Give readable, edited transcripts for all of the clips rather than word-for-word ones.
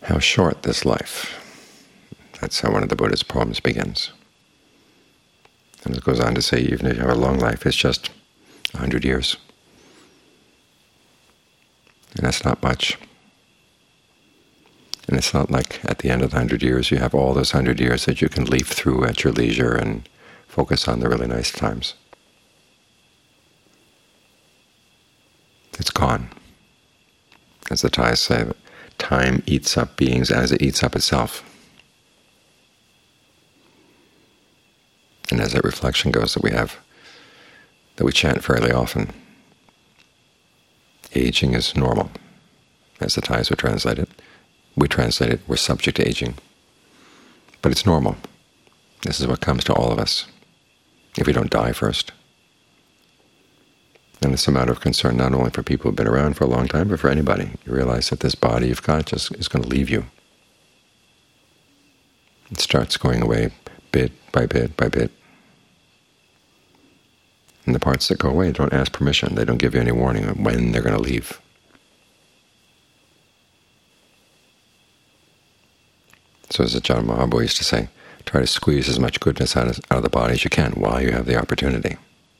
how short this life. That's how one of the Buddha's poems begins. And it goes on to say, even if you have a long life, it's just 100 years. And that's not much. And it's not like at the end of the 100 years you have all those 100 years that you can leaf through at your leisure and focus on the really nice times. It's gone. As the Thais say, time eats up beings as it eats up itself. And as that reflection goes that we chant fairly often, aging is normal, as the Thais would translate it. We translate it, we're subject to aging. But it's normal. This is what comes to all of us, if we don't die first. And it's a matter of concern not only for people who have been around for a long time, but for anybody. You realize that this body you've got just is going to leave you. It starts going away bit by bit by bit. And the parts that go away don't ask permission. They don't give you any warning of when they're going to leave. So as Ajaan Maha used to say, try to squeeze as much goodness out of the body as you can while you have the opportunity.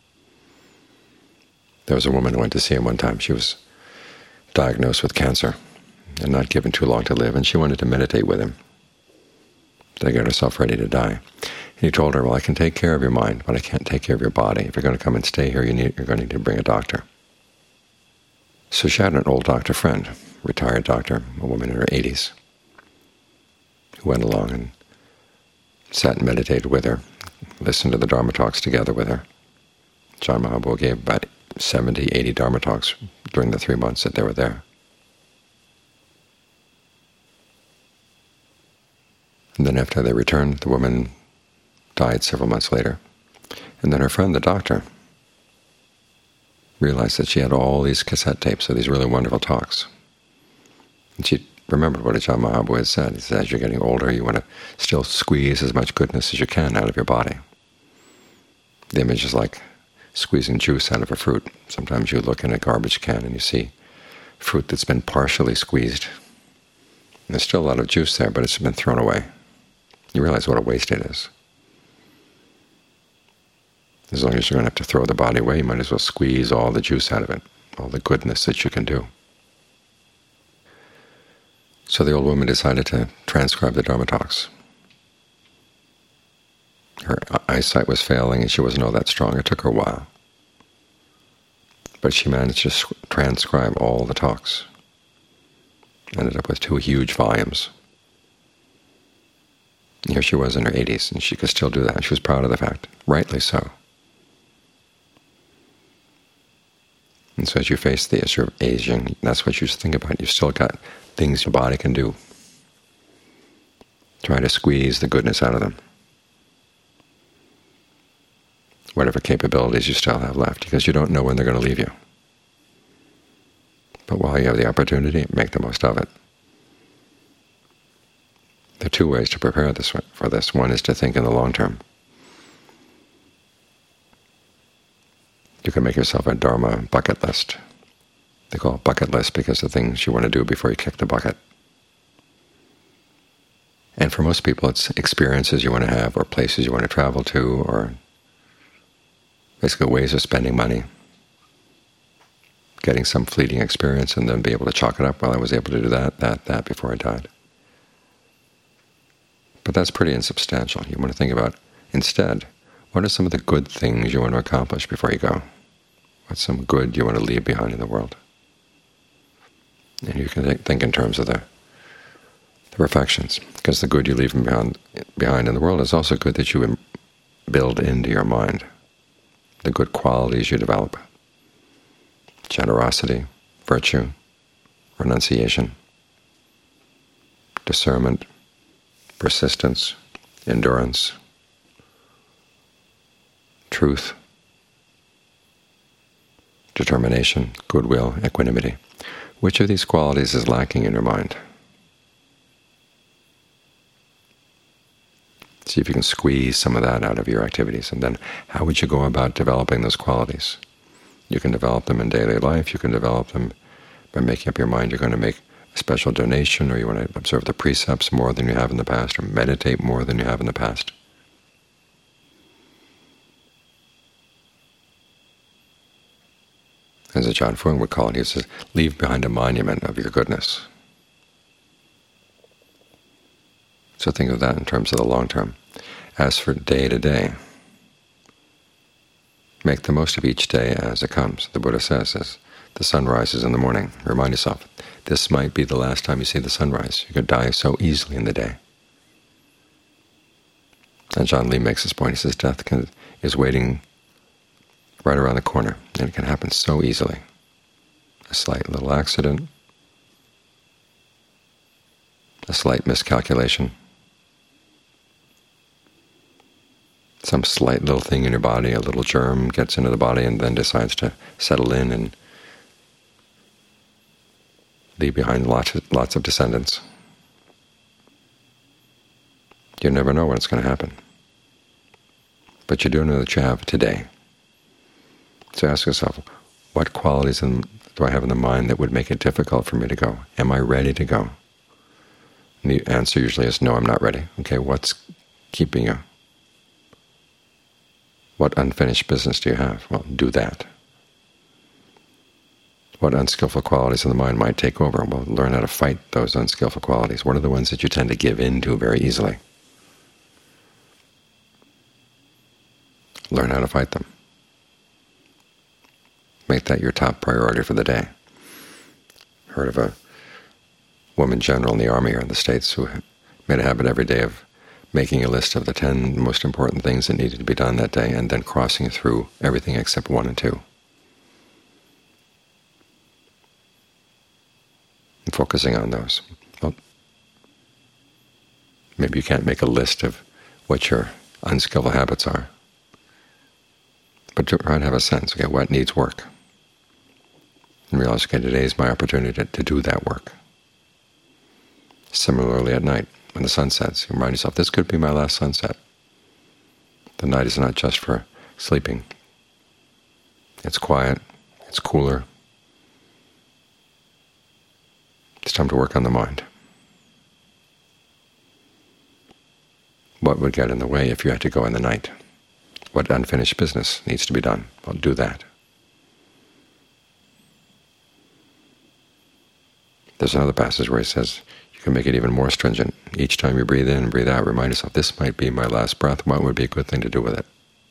There was a woman who went to see him one time. She was diagnosed with cancer and not given too long to live, and she wanted to meditate with him to get herself ready to die. And he told her, well, I can take care of your mind, but I can't take care of your body. If you're going to come and stay here, you're going to need to bring a doctor. So she had an old doctor friend, retired doctor, a woman in her 80s, who went along and sat and meditated with her, listened to the Dharma talks together with her. Ajaan Maha gave about 70, 80 Dharma talks during the 3 months that they were there. And then after they returned, the woman died several months later. And then her friend, the doctor, realized that she had all these cassette tapes of these really wonderful talks. And she remembered what Ajaan Maha had said. He said, as you're getting older, you want to still squeeze as much goodness as you can out of your body. The image is like squeezing juice out of a fruit. Sometimes you look in a garbage can and you see fruit that's been partially squeezed. And there's still a lot of juice there, but it's been thrown away. You realize what a waste it is. As long as you're going to have to throw the body away, you might as well squeeze all the juice out of it, all the goodness that you can do. So the old woman decided to transcribe the Dharma talks. Her eyesight was failing and she wasn't all that strong. It took her a while. But she managed to transcribe all the talks. Ended up with 2 huge volumes. And here she was in her 80s, and she could still do that. She was proud of the fact, rightly so. And so as you face the issue of aging, that's what you should think about. You've still got things your body can do. Try to squeeze the goodness out of them, whatever capabilities you still have left, because you don't know when they're going to leave you. But while you have the opportunity, make the most of it. There are 2 ways to prepare for this. One is to think in the long term. You can make yourself a Dharma bucket list. They call it bucket list because of the things you want to do before you kick the bucket. And for most people, it's experiences you want to have, or places you want to travel to, or basically ways of spending money, getting some fleeting experience and then be able to chalk it up. Well, I was able to do that before I died. But that's pretty insubstantial. You want to think about, instead, what are some of the good things you want to accomplish before you go? What's some good you want to leave behind in the world? And you can think in terms of the perfections, because the good you leave behind in the world is also good that you build into your mind, the good qualities you develop: generosity, virtue, renunciation, discernment, persistence, endurance, truth, determination, goodwill, equanimity. Which of these qualities is lacking in your mind? See if you can squeeze some of that out of your activities, and then how would you go about developing those qualities? You can develop them in daily life. You can develop them by making up your mind you're going to make a special donation, or you want to observe the precepts more than you have in the past, or meditate more than you have in the past. As Ajaan Fuang would call it, he says, leave behind a monument of your goodness. So think of that in terms of the long term. As for day to day, make the most of each day as it comes. The Buddha says, as the sun rises in the morning, remind yourself, this might be the last time you see the sunrise. You could die so easily in the day. And Ajaan Lee makes this point. He says death is waiting right around the corner, and it can happen so easily. A slight little accident, a slight miscalculation, some slight little thing in your body, a little germ gets into the body and then decides to settle in and leave behind lots of descendants. You never know when it's going to happen. But you do know that you have today. So ask yourself, what qualities do I have in the mind that would make it difficult for me to go? Am I ready to go? And the answer usually is, no, I'm not ready. Okay, what's keeping you? What unfinished business do you have? Well, do that. What unskillful qualities in the mind might take over? Well, learn how to fight those unskillful qualities. What are the ones that you tend to give in to very easily? Learn how to fight them. Make that your top priority for the day. Heard of a woman general in the Army here in the States who made a habit every day of making a list of the 10 most important things that needed to be done that day and then crossing through everything except 1 and 2. And focusing on those. Well, maybe you can't make a list of what your unskillful habits are, but try to have a sense, okay, what needs work? And realize, okay, today is my opportunity to do that work. Similarly at night, when the sun sets, you remind yourself, this could be my last sunset. The night is not just for sleeping. It's quiet, it's cooler. It's time to work on the mind. What would get in the way if you had to go in the night? What unfinished business needs to be done? Well, do that. There's another passage where he says you can make it even more stringent. Each time you breathe in and breathe out, remind yourself, this might be my last breath. What would be a good thing to do with it?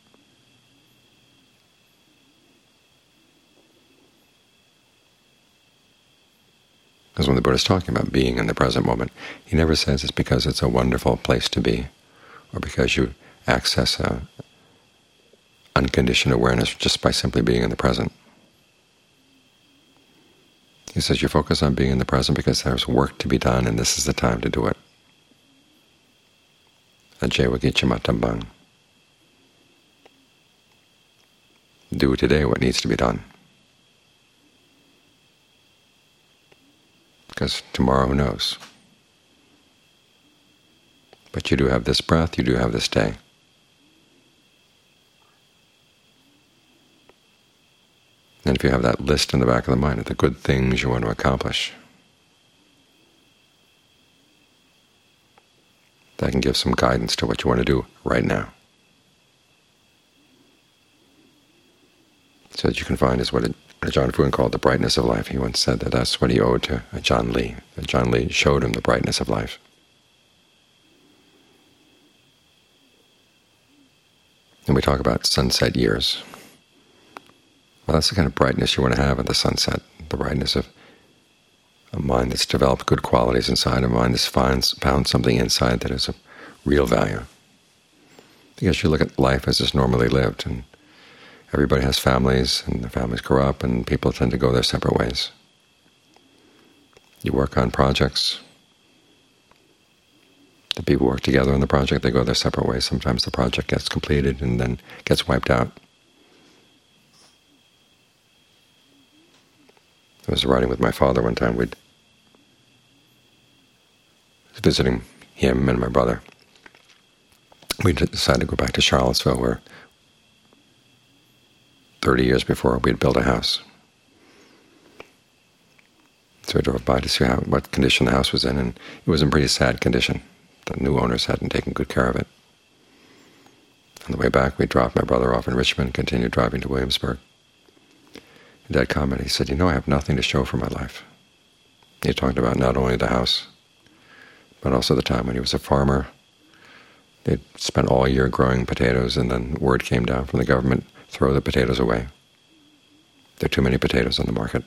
Because when the Buddha is talking about being in the present moment, he never says it's because it's a wonderful place to be, or because you access unconditioned awareness just by simply being in the present. He says you focus on being in the present because there's work to be done, and this is the time to do it. Ajeva Gichamatambang. Do today what needs to be done. Because tomorrow, who knows? But you do have this breath, you do have this day. And if you have that list in the back of the mind of the good things you want to accomplish, that can give some guidance to what you want to do right now. So that you can find is what Ajaan Fuang called the brightness of life. He once said that that's what he owed to Ajaan Lee. Ajaan Lee showed him the brightness of life. And we talk about sunset years. Well, that's the kind of brightness you want to have at the sunset, the brightness of a mind that's developed good qualities inside, a mind that's found something inside that is of real value. Because you look at life as it's normally lived, and everybody has families, and the families grow up, and people tend to go their separate ways. You work on projects. The people work together on the project, they go their separate ways. Sometimes the project gets completed and then gets wiped out. I was riding with my father one time. I was visiting him and my brother. We decided to go back to Charlottesville, where 30 years before we had built a house. So I drove by to see what condition the house was in, and it was in pretty sad condition. The new owners hadn't taken good care of it. On the way back, we dropped my brother off in Richmond, continued driving to Williamsburg. And Dad commented, he said, "You know, I have nothing to show for my life." He talked about not only the house, but also the time when he was a farmer. They'd spent all year growing potatoes, and then word came down from the government, throw the potatoes away. There are too many potatoes on the market.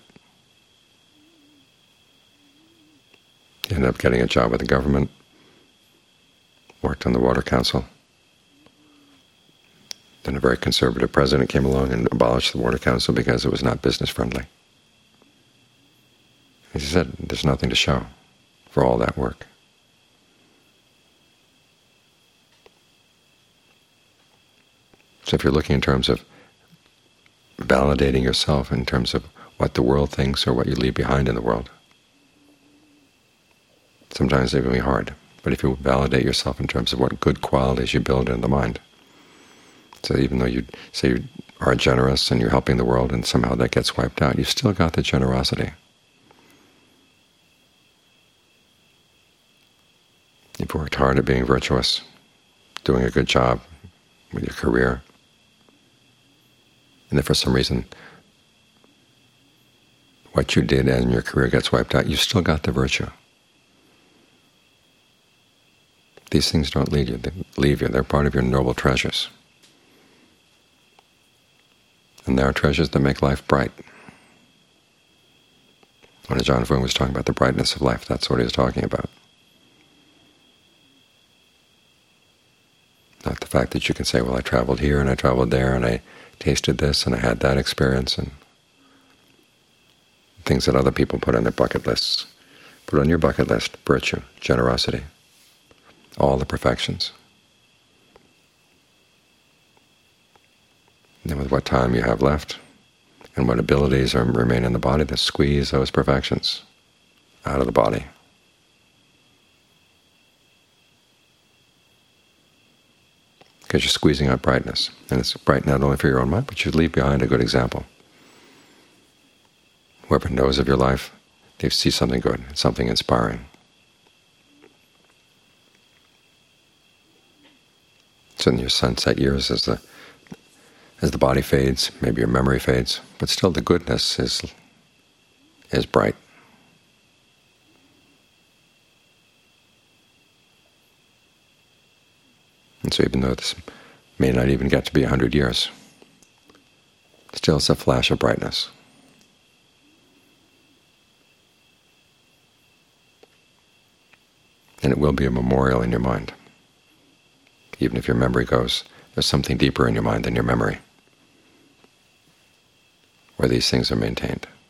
He ended up getting a job with the government, worked on the Water Council. Then a very conservative president came along and abolished the Water Council because it was not business-friendly. He said, there's nothing to show for all that work. So if you're looking in terms of validating yourself in terms of what the world thinks or what you leave behind in the world, sometimes they can be hard. But if you validate yourself in terms of what good qualities you build in the mind, so even though you say you are generous and you're helping the world and somehow that gets wiped out, you've still got the generosity. You've worked hard at being virtuous, doing a good job with your career, and if for some reason what you did and your career gets wiped out, you've still got the virtue. These things don't leave you. They're part of your noble treasures. And there are treasures that make life bright. When Ajaan Fuang was talking about the brightness of life, that's what he was talking about. Not the fact that you can say, well, I traveled here and I traveled there and I tasted this and I had that experience, and things that other people put on their bucket lists. Put on your bucket list virtue, generosity, all the perfections. And then with what time you have left and what abilities remain in the body, then squeeze those perfections out of the body. Because you're squeezing out brightness. And it's bright not only for your own mind, but you leave behind a good example. Whoever knows of your life, they see something good, something inspiring. So in your sunset years, as the body fades, maybe your memory fades, but still the goodness is bright. And so even though this may not even get to be 100 years, still it's a flash of brightness. And it will be a memorial in your mind. Even if your memory goes, there's something deeper in your mind than your memory, where these things are maintained.